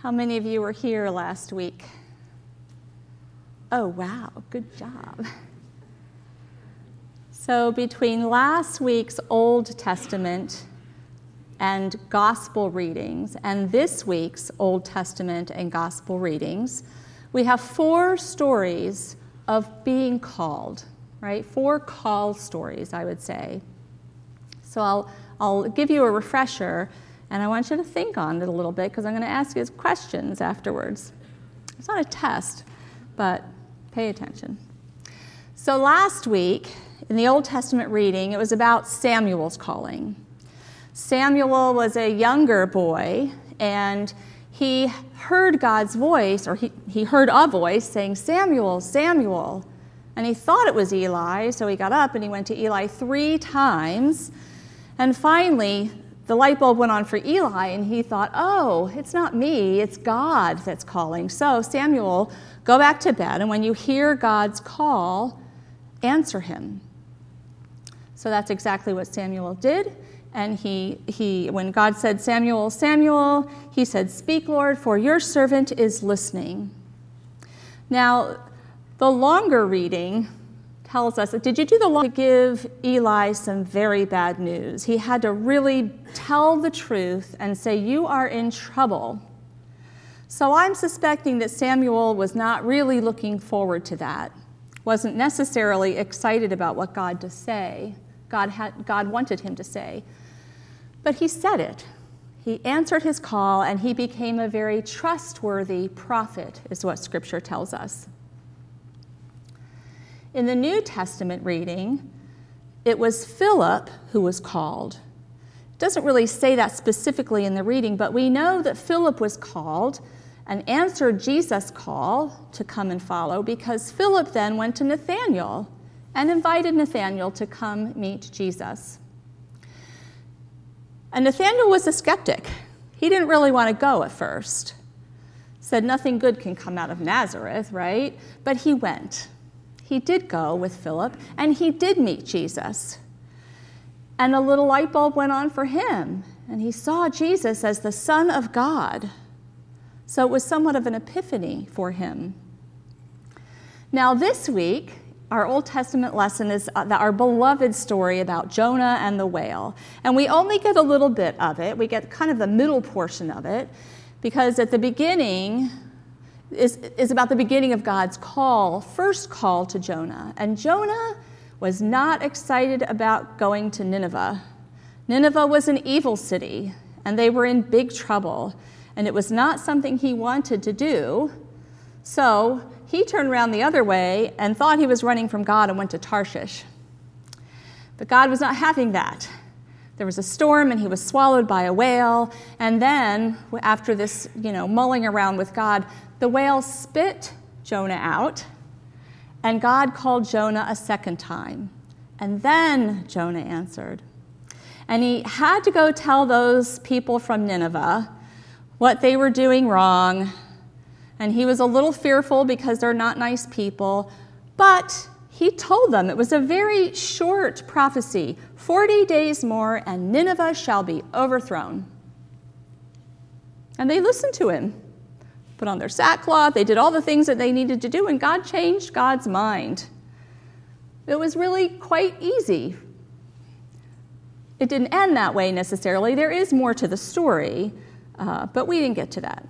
How many of you were here last week? Oh, wow, good job. So between last week's Old Testament and Gospel readings and this week's Old Testament and Gospel readings, we have 4 stories of being called, right? 4 call stories, I would say. So I'll give you a refresher, and I want you to think on it a little bit because I'm going to ask you questions afterwards. It's not a test, but pay attention. So last week, in the Old Testament reading, it was about Samuel's calling. Samuel was a younger boy, and he heard God's voice, or he heard a voice saying, "Samuel, Samuel." And he thought it was Eli, so he got up and he went to Eli 3 times. And finally, the light bulb went on for Eli, and he thought, oh, it's not me, it's God that's calling. So Samuel, go back to bed, and when you hear God's call, answer him. So that's exactly what Samuel did. And he when God said, "Samuel, Samuel," he said, "Speak, Lord, for your servant is listening." Now, the longer reading tells us, did you do the long to give Eli some very bad news? He had to really tell the truth and say, you are in trouble. So I'm suspecting that Samuel was not really looking forward to that, wasn't necessarily excited about what God to say, God wanted him to say. But he said it. He answered his call, and he became a very trustworthy prophet, is what Scripture tells us. In the New Testament reading, it was Philip who was called. It doesn't really say that specifically in the reading, but we know that Philip was called and answered Jesus' call to come and follow because Philip then went to Nathanael and invited Nathanael to come meet Jesus. And Nathanael was a skeptic. He didn't really want to go at first. Said nothing good can come out of Nazareth, right? But he went. He did go with Philip, and he did meet Jesus. And a little light bulb went on for him, and he saw Jesus as the Son of God. So it was somewhat of an epiphany for him. Now this week, our Old Testament lesson is our beloved story about Jonah and the whale. And we only get a little bit of it. We get kind of the middle portion of it, because at the beginning is about the beginning of God's first call to Jonah. And Jonah was not excited about going to Nineveh. Nineveh was an evil city, and they were in big trouble. And it was not something he wanted to do. So he turned around the other way and thought he was running from God and went to Tarshish. But God was not having that. There was a storm, and he was swallowed by a whale. And then, after this, mulling around with God, the whale spit Jonah out, and God called Jonah a second time. And then Jonah answered. And he had to go tell those people from Nineveh what they were doing wrong. And he was a little fearful because they're not nice people. But he told them, it was a very short prophecy, 40 days more, and Nineveh shall be overthrown. And they listened to him. Put on their sackcloth, they did all the things that they needed to do, and God changed God's mind. It was really quite easy. It didn't end that way necessarily. There is more to the story, but we didn't get to that.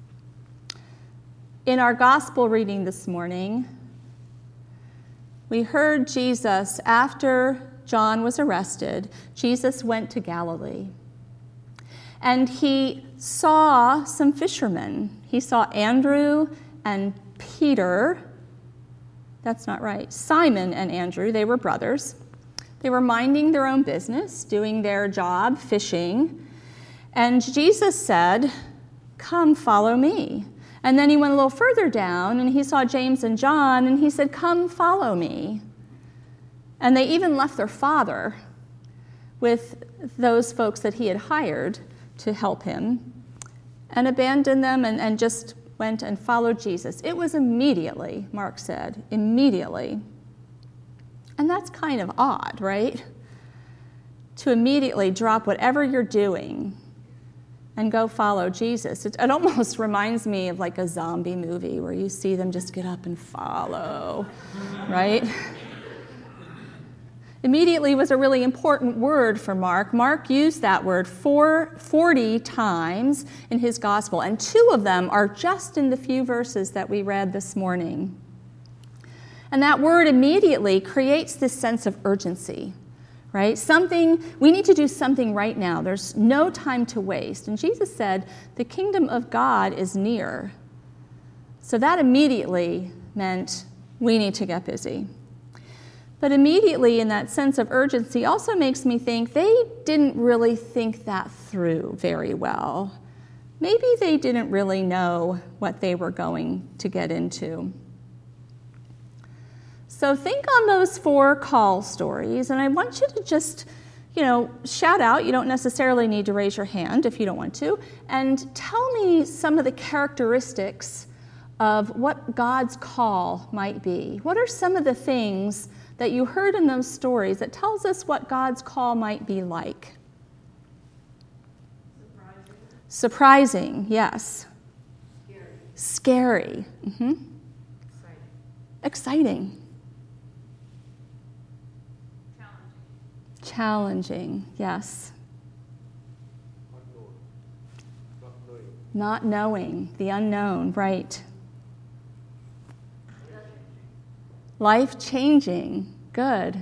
In our gospel reading this morning, we heard Jesus, after John was arrested, Jesus went to Galilee. And he saw some fishermen. He saw Andrew and Peter. That's not right. Simon and Andrew, they were brothers. They were minding their own business, doing their job, fishing. And Jesus said, "Come, follow me." And then he went a little further down, and he saw James and John, and he said, "Come, follow me." And they even left their father with those folks that he had hired to help him, and abandoned them and just went and followed Jesus. It was immediately, Mark said, immediately. And that's kind of odd, right? To immediately drop whatever you're doing and go follow Jesus. It almost reminds me of like a zombie movie where you see them just get up and follow, right? Immediately was a really important word for Mark. Mark used that word 40 times in his gospel, and 2 of them are just in the few verses that we read this morning. And that word immediately creates this sense of urgency, right? We need to do something right now. There's no time to waste. And Jesus said, the kingdom of God is near. So that immediately meant we need to get busy. But immediately in that sense of urgency also makes me think they didn't really think that through very well. Maybe they didn't really know what they were going to get into. So think on those 4 call stories, and I want you to just, shout out. You don't necessarily need to raise your hand if you don't want to, and tell me some of the characteristics of what God's call might be. What are some of the things that you heard in those stories that tells us what God's call might be like? Surprising, yes. Scary. Mm-hmm. Exciting. Challenging, yes. Not knowing, the unknown, right. Life-changing, good.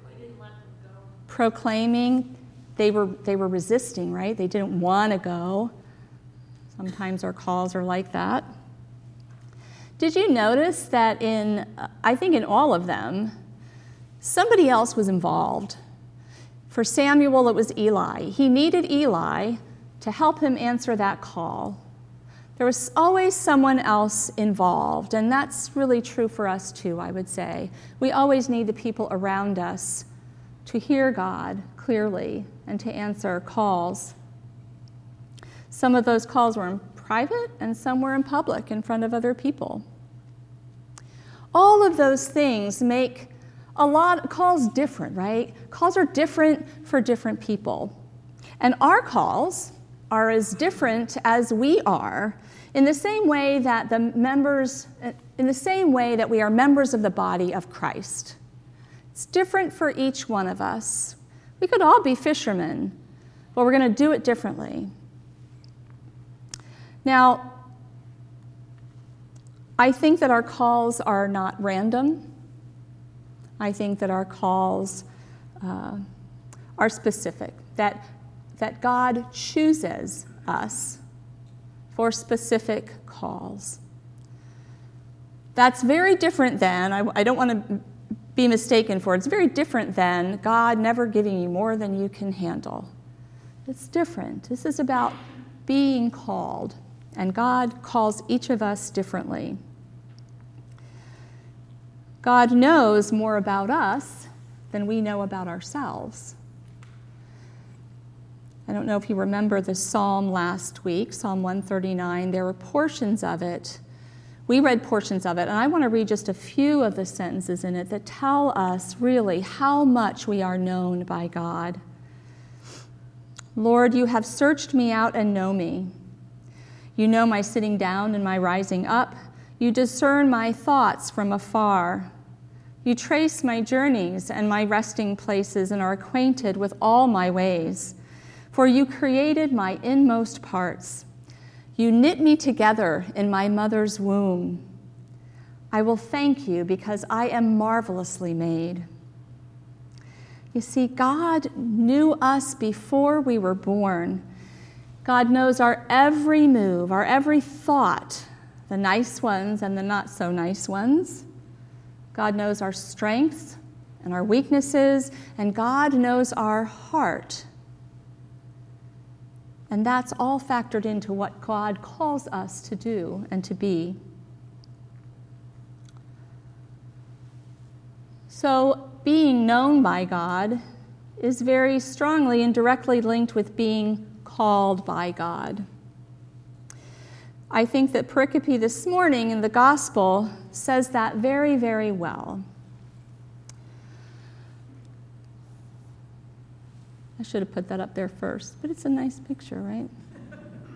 Proclaiming, they were resisting, right? They didn't want to go. Sometimes our calls are like that. Did you notice that I think in all of them, somebody else was involved? For Samuel, it was Eli. He needed Eli to help him answer that call. There was always someone else involved, and that's really true for us too, I would say. We always need the people around us to hear God clearly and to answer calls. Some of those calls were in private, and some were in public in front of other people. All of those things make a lot of calls different, right? Calls are different for different people. And our calls are as different as we are in the same way that we are members of the body of Christ. It's different for each one of us. We could all be fishermen, but we're going to do it differently. Now, I think that our calls are not random. I think that our calls are specific, that God chooses us for specific calls. That's very different than, I don't want to be mistaken for, it's very different than God never giving you more than you can handle. It's different. This is about being called, and God calls each of us differently. God knows more about us than we know about ourselves. I don't know if you remember the psalm last week, Psalm 139. There were portions of it. We read portions of it, and I want to read just a few of the sentences in it that tell us really how much we are known by God. Lord, you have searched me out and know me. You know my sitting down and my rising up. You discern my thoughts from afar. You trace my journeys and my resting places and are acquainted with all my ways. For you created my inmost parts. You knit me together in my mother's womb. I will thank you because I am marvelously made. You see, God knew us before we were born. God knows our every move, our every thought, the nice ones and the not so nice ones. God knows our strengths and our weaknesses, and God knows our heart. And that's all factored into what God calls us to do and to be. So being known by God is very strongly and directly linked with being called by God. I think that pericope this morning in the gospel says that very, very well. I should have put that up there first, but it's a nice picture, right?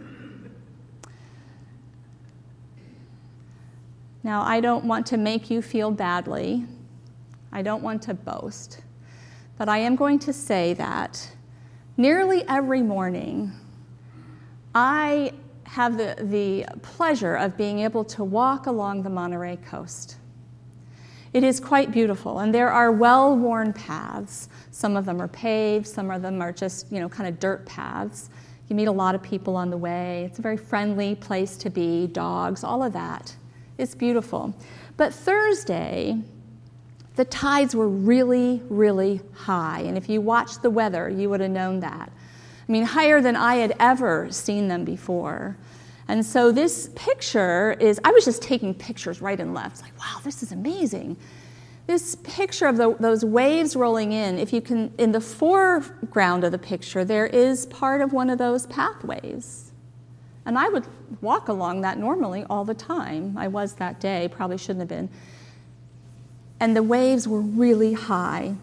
Now, I don't want to make you feel badly. I don't want to boast. But I am going to say that nearly every morning, I have the pleasure of being able to walk along the Monterey coast. It is quite beautiful, and there are well-worn paths. Some of them are paved, some of them are just, kind of dirt paths. You meet a lot of people on the way. It's a very friendly place to be, dogs, all of that. It's beautiful. But Thursday, the tides were really, really high, and if you watched the weather, you would have known that. I mean, higher than I had ever seen them before. And so this picture I was just taking pictures right and left. It's like, wow, this is amazing. This picture of those waves rolling in, if you can, in the foreground of the picture, there is part of one of those pathways. And I would walk along that normally all the time. I was that day, probably shouldn't have been. And the waves were really high.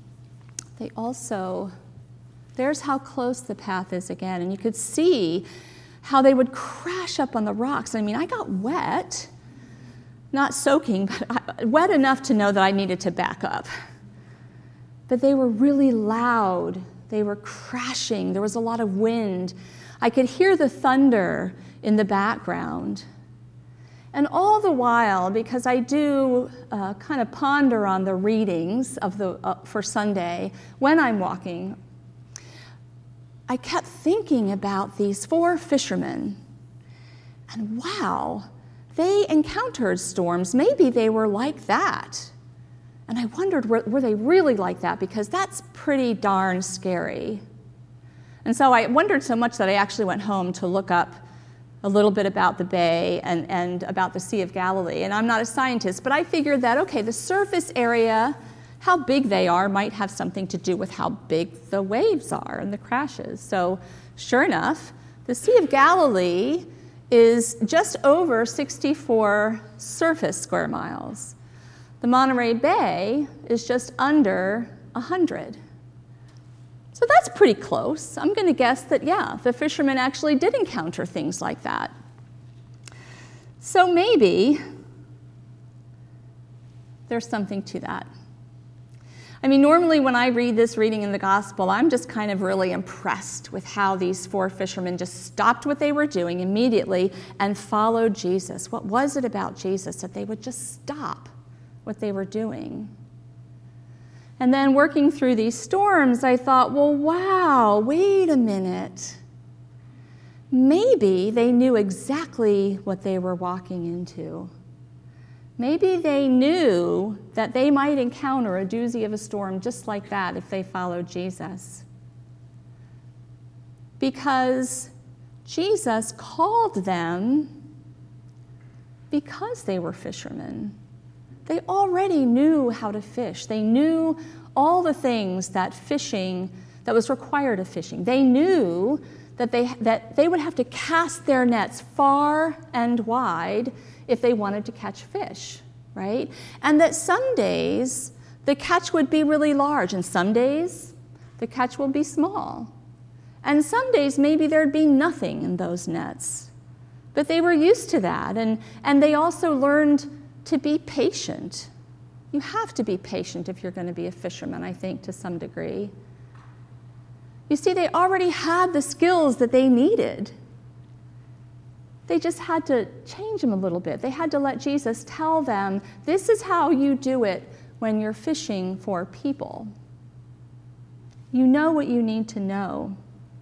There's how close the path is again. And you could see how they would crash up on the rocks. I mean, I got wet, not soaking, but wet enough to know that I needed to back up. But they were really loud. They were crashing. There was a lot of wind. I could hear the thunder in the background. And all the while, because I do kind of ponder on the readings for Sunday when I'm walking, I kept thinking about these 4 fishermen. And wow, they encountered storms. Maybe they were like that. And I wondered, were they really like that? Because that's pretty darn scary. And so I wondered so much that I actually went home to look up a little bit about the bay and about the Sea of Galilee. And I'm not a scientist, but I figured that, okay, the surface area, how big they are might have something to do with how big the waves are and the crashes. So sure enough, the Sea of Galilee is just over 64 surface square miles. The Monterey Bay is just under 100. So that's pretty close. I'm going to guess that, the fishermen actually did encounter things like that. So maybe there's something to that. I mean, normally when I read this reading in the gospel, I'm just kind of really impressed with how these 4 fishermen just stopped what they were doing immediately and followed Jesus. What was it about Jesus that they would just stop what they were doing? And then working through these storms, I thought, well, wow, wait a minute. Maybe they knew exactly what they were walking into. Maybe they knew that they might encounter a doozy of a storm just like that if they followed Jesus. Because Jesus called them because they were fishermen. They already knew how to fish. They knew all the things that was required of fishing. They knew that they would have to cast their nets far and wide if they wanted to catch fish, right? And that some days the catch would be really large, and some days the catch will be small. And some days maybe there'd be nothing in those nets. But they were used to that, and they also learned to be patient. You have to be patient if you're going to be a fisherman, I think, to some degree. You see, they already had the skills that they needed. They just had to change them a little bit. They had to let Jesus tell them, this is how you do it when you're fishing for people. You know what you need to know.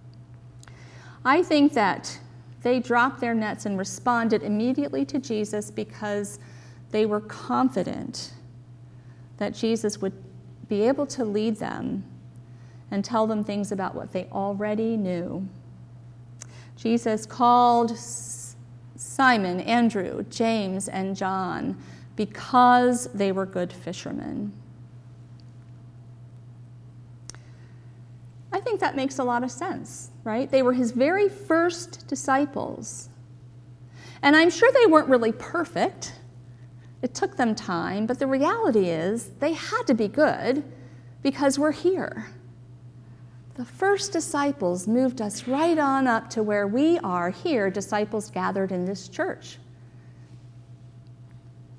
I think that they dropped their nets and responded immediately to Jesus because they were confident that Jesus would be able to lead them and tell them things about what they already knew. Jesus called Simon, Andrew, James, and John because they were good fishermen. I think that makes a lot of sense, right? They were his very first disciples. And I'm sure they weren't really perfect. It took them time, but the reality is they had to be good because we're here. The first disciples moved us right on up to where we are here, disciples gathered in this church.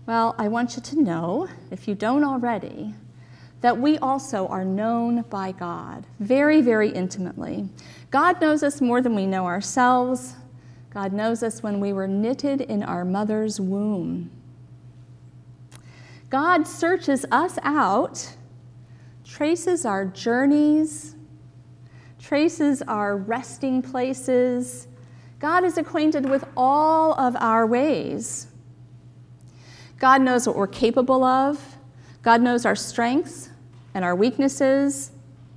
Well, I want you to know, if you don't already, that we also are known by God very, very intimately. God knows us more than we know ourselves. God knows us when we were knitted in our mother's womb. God searches us out, traces our journeys, traces our resting places. God is acquainted with all of our ways. God knows what we're capable of. God knows our strengths and our weaknesses.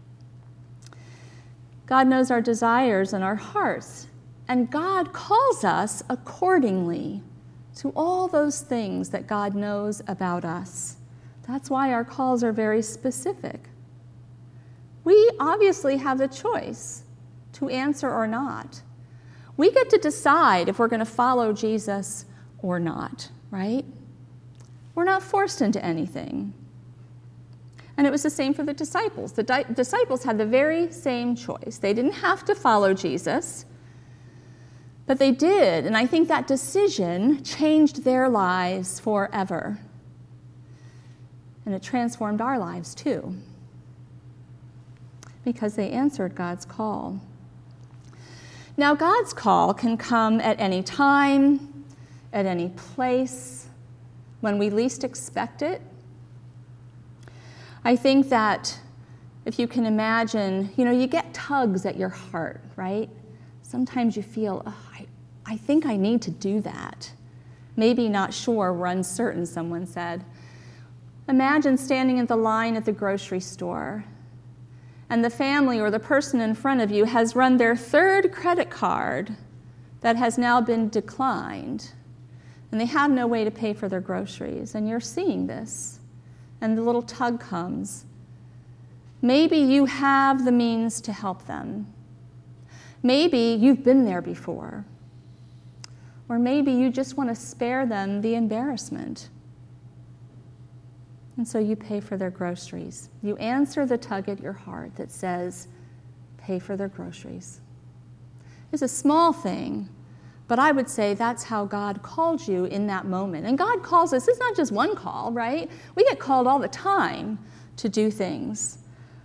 God knows our desires and our hearts. And God calls us accordingly to all those things that God knows about us. That's why our calls are very specific. We obviously have the choice to answer or not. We get to decide if we're going to follow Jesus or not, right? We're not forced into anything. And it was the same for the disciples. The disciples had the very same choice. They didn't have to follow Jesus, but they did. And I think that decision changed their lives forever. And it transformed our lives too, because they answered God's call. Now, God's call can come at any time, at any place, when we least expect it. I think that if you can imagine, you get tugs at your heart, right? Sometimes you feel, I think I need to do that. Maybe not sure, we're uncertain, someone said. Imagine standing in the line at the grocery store, and the family or the person in front of you has run their third credit card that has now been declined, and they have no way to pay for their groceries, and you're seeing this, and the little tug comes. Maybe you have the means to help them. Maybe you've been there before. Or maybe you just want to spare them the embarrassment. And so you pay for their groceries. You answer the tug at your heart that says, pay for their groceries. It's a small thing, but I would say that's how God called you in that moment. And God calls us, it's not just one call, right? We get called all the time to do things.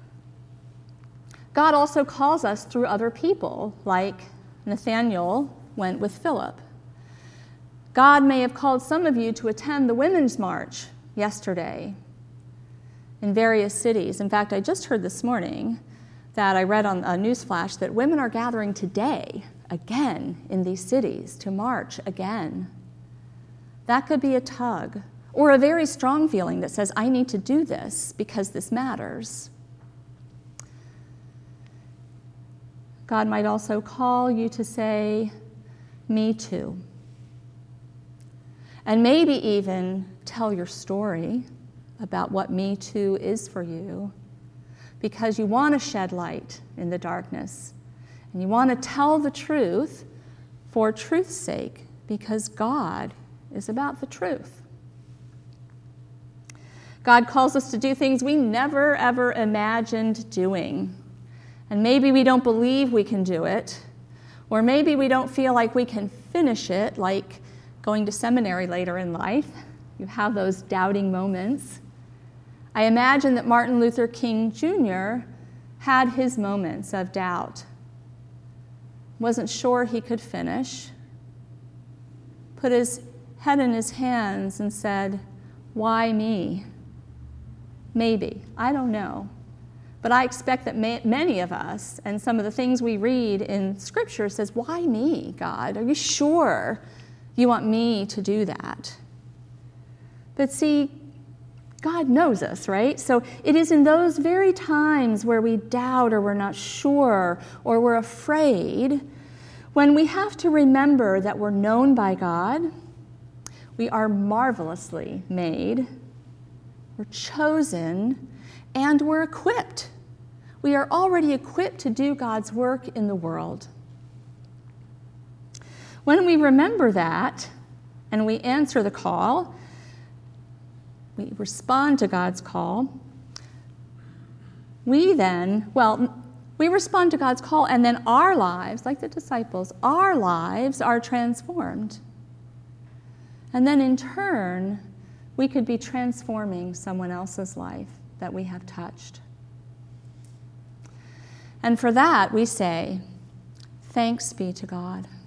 God also calls us through other people, like Nathaniel went with Philip. God may have called some of you to attend the Women's March yesterday in various cities. In fact, I just heard this morning that I read on a news flash that women are gathering today again in these cities to march again. That could be a tug or a very strong feeling that says, I need to do this because this matters. God might also call you to say, me too. And maybe even tell your story about what Me Too is for you, because you want to shed light in the darkness, and you want to tell the truth for truth's sake, because God is about the truth. God calls us to do things we never, ever imagined doing. And maybe we don't believe we can do it, or maybe we don't feel like we can finish it, like going to seminary later in life. You have those doubting moments. I imagine that Martin Luther King Jr. had his moments of doubt. Wasn't sure he could finish. Put his head in his hands and said, why me? Maybe, I don't know. But I expect that many of us, and some of the things we read in Scripture says, why me, God? Are you sure you want me to do that? But see, God knows us, right? So it is in those very times where we doubt or we're not sure or we're afraid, when we have to remember that we're known by God, we are marvelously made, we're chosen, and we're equipped. We are already equipped to do God's work in the world. When we remember that and we answer the call, we respond to God's call, we respond to God's call, and then our lives, like the disciples, our lives are transformed. And then in turn, we could be transforming someone else's life that we have touched. And for that, we say, thanks be to God.